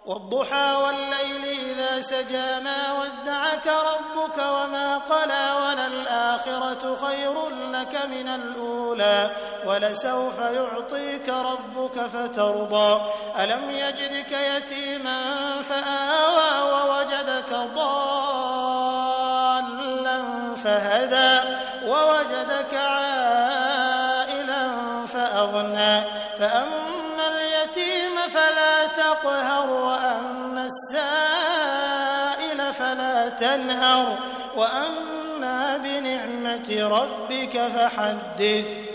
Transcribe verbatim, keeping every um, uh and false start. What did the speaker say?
والضحى والليل إذا سجى ما ودعك ربك وما قلى وللآخرة خير لك من الأولى ولسوف يعطيك ربك فترضى ألم يجدك يتيما فآوى ووجدك ضالا فهدى ووجدك عائلا فأغنى فأما اليتيم فلا تقهر وأما السائل فلا تنهر وأما بنعمة ربك فحدث